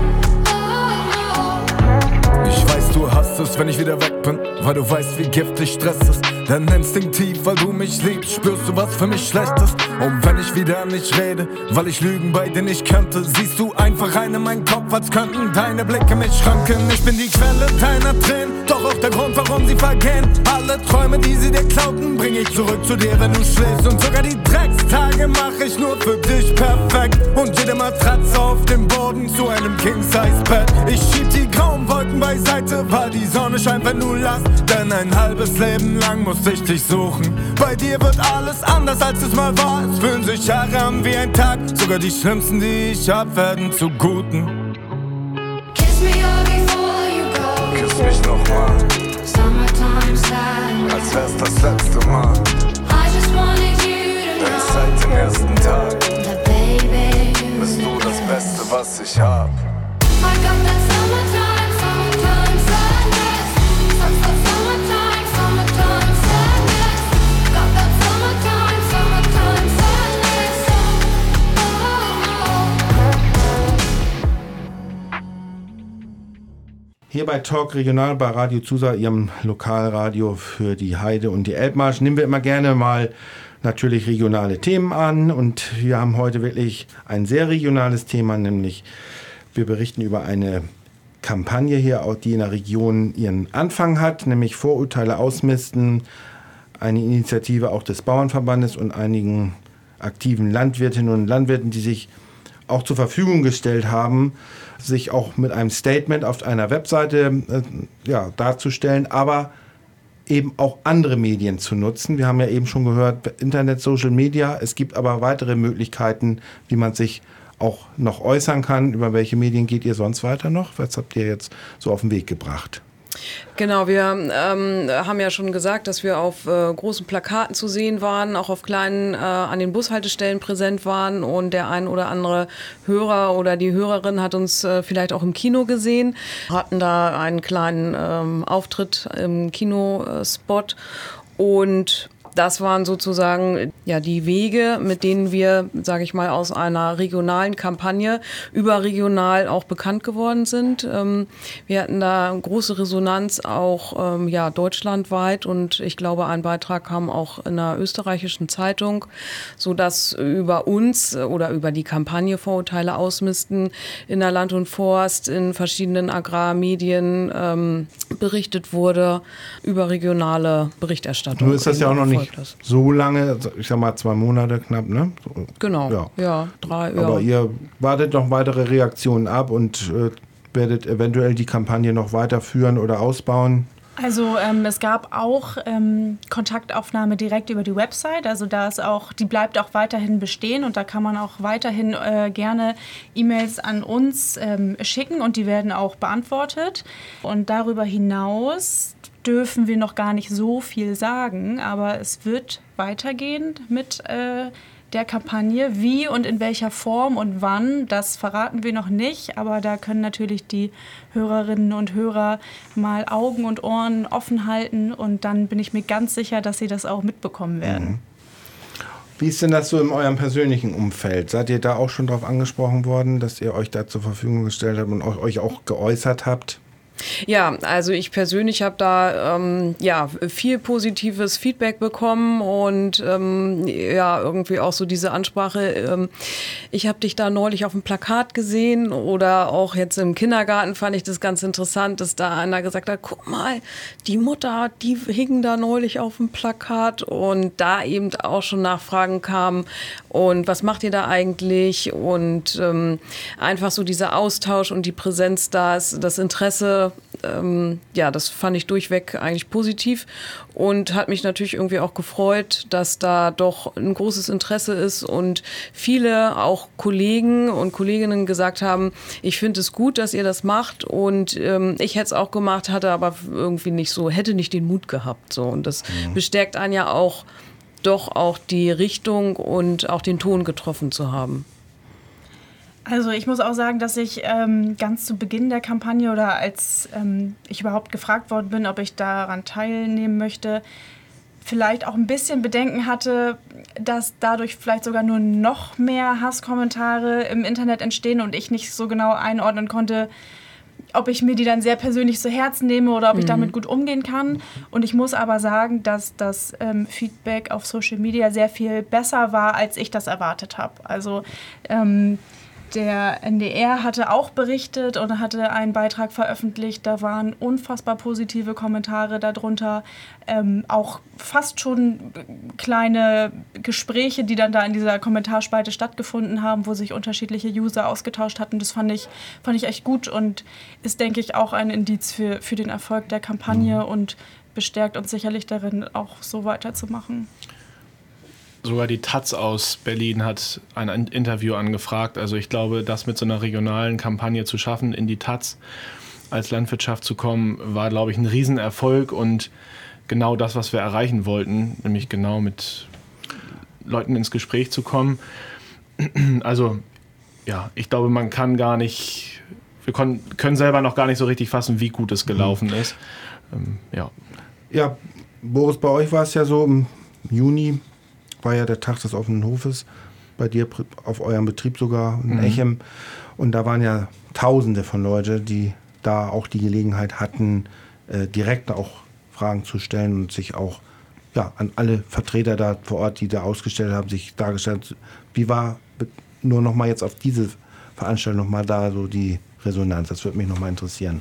Oh. Ich weiß, du hasst es, wenn ich wieder weg bin, weil du weißt, wie giftig Stress ist. Denn instinktiv, weil du mich liebst, spürst du, was für mich schlecht ist. Und wenn ich wieder nicht rede, weil ich Lügen bei dir nicht könnte, siehst du einfach rein in meinen Kopf, als könnten deine Blicke mich schränken. Ich bin die Quelle deiner Tränen, doch auch der Grund, warum sie vergehen. Alle Träume, die sie dir klauten, bring ich zurück zu dir, wenn du schläfst. Und sogar die Dreckstage mach ich nur für dich perfekt. Und jede Matratze auf dem Boden zu einem King-Size-Bett. Ich schieb die grauen Wolken beiseite, weil die Sonne scheint, wenn du lachst. Denn ein halbes Leben lang musste ich dich suchen. Bei dir wird alles anders, als es mal war. Es fühlen sich Jahre an wie ein Tag. Sogar die schlimmsten, die ich hab, werden zu Guten. Kiss me all before you go. Küss mich nochmal, Summertime sadness. als wär's das letzte Mal. I just wanted you to Denn know seit dem ersten Tag that baby you're bist the du das best. Beste, was ich hab. I got that summertime sadness. Summertime sadness. Got that summertime sadness. Hier bei Talk Regional bei Radio Zusa, Ihrem Lokalradio für die Heide und die Elbmarsch, nehmen wir immer gerne mal natürlich regionale Themen an. Und wir haben heute wirklich ein sehr regionales Thema, nämlich wir berichten über eine Kampagne hier, die in der Region ihren Anfang hat, nämlich Vorurteile ausmisten. Eine Initiative auch des Bauernverbandes und einigen aktiven Landwirtinnen und Landwirten, die sich auch zur Verfügung gestellt haben, sich auch mit einem Statement auf einer Webseite darzustellen, aber eben auch andere Medien zu nutzen. Wir haben ja eben schon gehört, Internet, Social Media. Es gibt aber weitere Möglichkeiten, wie man sich auch noch äußern kann. Über welche Medien geht ihr sonst weiter noch? Was habt ihr jetzt so auf den Weg gebracht? Genau, wir haben ja schon gesagt, dass wir auf großen Plakaten zu sehen waren, auch auf kleinen an den Bushaltestellen präsent waren und der ein oder andere Hörer oder die Hörerin hat uns vielleicht auch im Kino gesehen, hatten da einen kleinen Auftritt im Kinospot und das waren sozusagen ja die Wege, mit denen wir, sage ich mal, aus einer regionalen Kampagne überregional auch bekannt geworden sind. Wir hatten da große Resonanz auch deutschlandweit und ich glaube, ein Beitrag kam auch in einer österreichischen Zeitung, sodass über uns oder über die Kampagne Vorurteile ausmisten in der Land und Forst, in verschiedenen Agrarmedien berichtet wurde, überregionale Berichterstattung. Nur ist das ja auch noch nicht so lange, ich sag mal 2 Monate knapp, ne? Genau, ja 3, ja. Aber ihr wartet noch weitere Reaktionen ab und werdet eventuell die Kampagne noch weiterführen oder ausbauen? Also es gab auch Kontaktaufnahme direkt über die Website, also da ist auch, die bleibt auch weiterhin bestehen und da kann man auch weiterhin gerne E-Mails an uns schicken und die werden auch beantwortet. Und darüber hinaus dürfen wir noch gar nicht so viel sagen, aber es wird weitergehen mit der Kampagne. Wie und in welcher Form und wann, das verraten wir noch nicht, aber da können natürlich die Hörerinnen und Hörer mal Augen und Ohren offen halten und dann bin ich mir ganz sicher, dass sie das auch mitbekommen werden. Wie ist denn das so in eurem persönlichen Umfeld? Seid ihr da auch schon drauf angesprochen worden, dass ihr euch da zur Verfügung gestellt habt und euch auch geäußert habt? Ja, also ich persönlich habe da viel positives Feedback bekommen und irgendwie auch so diese Ansprache, ich habe dich da neulich auf dem Plakat gesehen oder auch jetzt im Kindergarten fand ich das ganz interessant, dass da einer gesagt hat, guck mal, die Mutter, die hing da neulich auf dem Plakat und da eben auch schon Nachfragen kamen und was macht ihr da eigentlich und einfach so dieser Austausch und die Präsenz da ist, das Interesse, das fand ich durchweg eigentlich positiv und hat mich natürlich irgendwie auch gefreut, dass da doch ein großes Interesse ist und viele auch Kollegen und Kolleginnen gesagt haben, ich finde es gut, dass ihr das macht und ich hätte es auch gemacht, hatte aber irgendwie hätte nicht den Mut gehabt. So. Und das bestärkt einen ja auch, doch auch die Richtung und auch den Ton getroffen zu haben. Also ich muss auch sagen, dass ich ganz zu Beginn der Kampagne oder als ich überhaupt gefragt worden bin, ob ich daran teilnehmen möchte, vielleicht auch ein bisschen Bedenken hatte, dass dadurch vielleicht sogar nur noch mehr Hasskommentare im Internet entstehen und ich nicht so genau einordnen konnte, ob ich mir die dann sehr persönlich zu Herzen nehme oder ob ich damit gut umgehen kann. Und ich muss aber sagen, dass das Feedback auf Social Media sehr viel besser war, als ich das erwartet habe. Also der NDR hatte auch berichtet und hatte einen Beitrag veröffentlicht. Da waren unfassbar positive Kommentare darunter. Auch fast schon kleine Gespräche, die dann da in dieser Kommentarspalte stattgefunden haben, wo sich unterschiedliche User ausgetauscht hatten. Das fand ich echt gut und ist, denke ich, auch ein Indiz für den Erfolg der Kampagne und bestärkt uns sicherlich darin, auch so weiterzumachen. Sogar die Taz aus Berlin hat ein Interview angefragt. Also ich glaube, das mit so einer regionalen Kampagne zu schaffen, in die Taz als Landwirtschaft zu kommen, war, glaube ich, ein Riesenerfolg und genau das, was wir erreichen wollten, nämlich genau mit Leuten ins Gespräch zu kommen. Also ja, ich glaube, man kann gar nicht, wir können selber noch gar nicht so richtig fassen, wie gut es gelaufen ist. Ja, Boris, bei euch war es ja so, im Juni war ja der Tag des offenen Hofes, bei dir auf eurem Betrieb sogar in Echem. Und da waren ja Tausende von Leuten, die da auch die Gelegenheit hatten, direkt auch Fragen zu stellen und sich auch an alle Vertreter da vor Ort, die da ausgestellt haben, sich dargestellt. Wie war nur noch mal jetzt auf diese Veranstaltung noch mal da so die Resonanz? Das würde mich noch mal interessieren.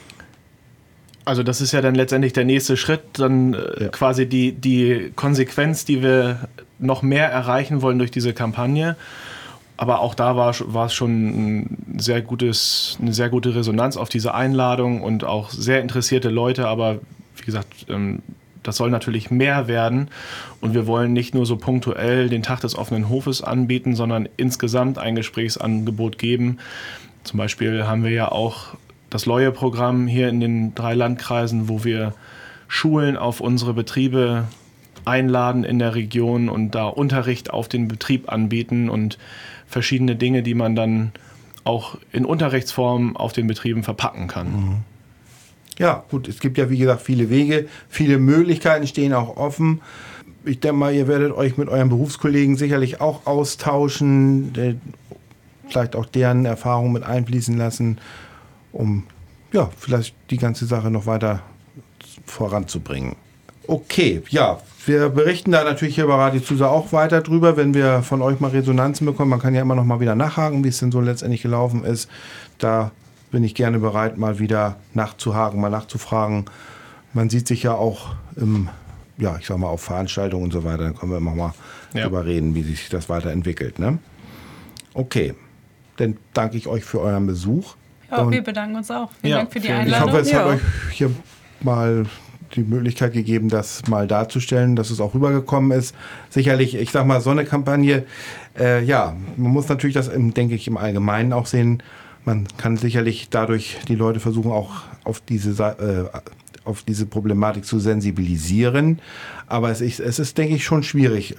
Also das ist ja dann letztendlich der nächste Schritt, dann quasi die Konsequenz, die wir noch mehr erreichen wollen durch diese Kampagne. Aber auch da war es schon eine sehr gute Resonanz auf diese Einladung und auch sehr interessierte Leute. Aber wie gesagt, das soll natürlich mehr werden. Und wir wollen nicht nur so punktuell den Tag des offenen Hofes anbieten, sondern insgesamt ein Gesprächsangebot geben. Zum Beispiel haben wir ja auch das Leue-Programm hier in den 3 Landkreisen, wo wir Schulen auf unsere Betriebe einladen in der Region und da Unterricht auf den Betrieb anbieten und verschiedene Dinge, die man dann auch in Unterrichtsform auf den Betrieben verpacken kann. Ja, gut, es gibt ja wie gesagt viele Wege, viele Möglichkeiten stehen auch offen. Ich denke mal, ihr werdet euch mit euren Berufskollegen sicherlich auch austauschen, vielleicht auch deren Erfahrungen mit einfließen lassen, um vielleicht die ganze Sache noch weiter voranzubringen. Okay, ja, wir berichten da natürlich hier bei Radio Zusa auch weiter drüber, wenn wir von euch mal Resonanzen bekommen. Man kann ja immer noch mal wieder nachhaken, wie es denn so letztendlich gelaufen ist. Da bin ich gerne bereit, mal wieder nachzuhaken, mal nachzufragen. Man sieht sich ja auch im ja, ich sag mal, auf Veranstaltungen und so weiter, dann können wir immer mal drüber reden, wie sich das weiterentwickelt. Ne? Okay, dann danke ich euch für euren Besuch. Ja, wir bedanken uns auch. Vielen Dank für die Einladung. Ich hoffe, es hat euch hier mal die Möglichkeit gegeben, das mal darzustellen, dass es auch rübergekommen ist. Sicherlich, ich sag mal, so eine Kampagne, man muss natürlich das, denke ich, im Allgemeinen auch sehen. Man kann sicherlich dadurch die Leute versuchen, auch auf diese Problematik zu sensibilisieren. Aber es ist, denke ich, schon schwierig,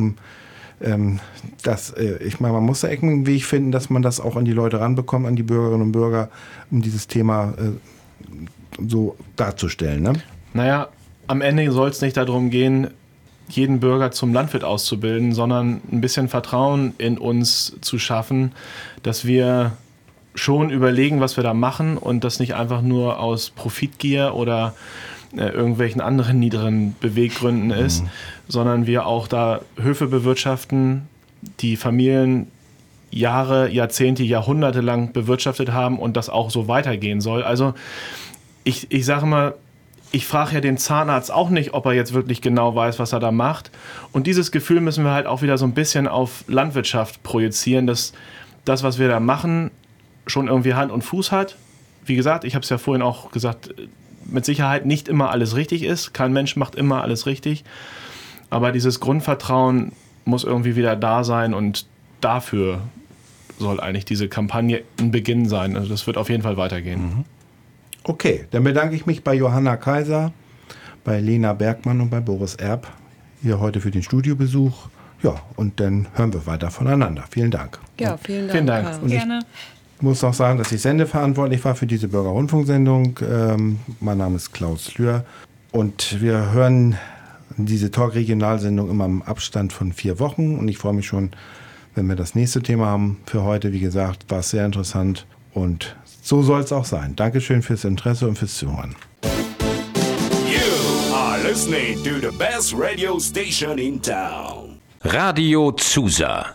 ich meine, man muss da irgendwie einen Weg finden, dass man das auch an die Leute ranbekommt, an die Bürgerinnen und Bürger, um dieses Thema so darzustellen. Ne? Naja, am Ende soll es nicht darum gehen, jeden Bürger zum Landwirt auszubilden, sondern ein bisschen Vertrauen in uns zu schaffen, dass wir schon überlegen, was wir da machen und das nicht einfach nur aus Profitgier oder irgendwelchen anderen niederen Beweggründen ist, sondern wir auch da Höfe bewirtschaften, die Familien Jahre, Jahrzehnte, Jahrhunderte lang bewirtschaftet haben und das auch so weitergehen soll. Also ich sage mal, ich frage ja den Zahnarzt auch nicht, ob er jetzt wirklich genau weiß, was er da macht. Und dieses Gefühl müssen wir halt auch wieder so ein bisschen auf Landwirtschaft projizieren, dass das, was wir da machen, schon irgendwie Hand und Fuß hat. Wie gesagt, ich habe es ja vorhin auch gesagt, mit Sicherheit nicht immer alles richtig ist. Kein Mensch macht immer alles richtig. Aber dieses Grundvertrauen muss irgendwie wieder da sein und dafür soll eigentlich diese Kampagne ein Beginn sein. Also das wird auf jeden Fall weitergehen. Okay, dann bedanke ich mich bei Johanna Kaiser, bei Lena Bergmann und bei Boris Erb hier heute für den Studiobesuch. Ja, und dann hören wir weiter voneinander. Vielen Dank. Ja, vielen Dank. Vielen Dank. Und Gerne. Ich muss noch sagen, dass ich sendeverantwortlich war für diese Bürgerrundfunksendung. Mein Name ist Klaus Lühr und wir hören diese Talk-Regionalsendung immer im Abstand von 4 Wochen und ich freue mich schon, wenn wir das nächste Thema haben. Für heute, wie gesagt, war es sehr interessant und so soll es auch sein. Dankeschön fürs Interesse und fürs Zuhören. You are listening to the best radio station in town. Radio Zusa.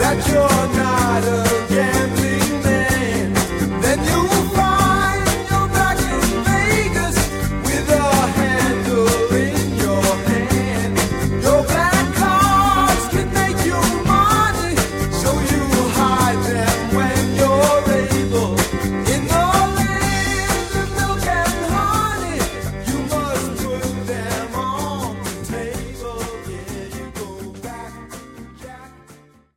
got your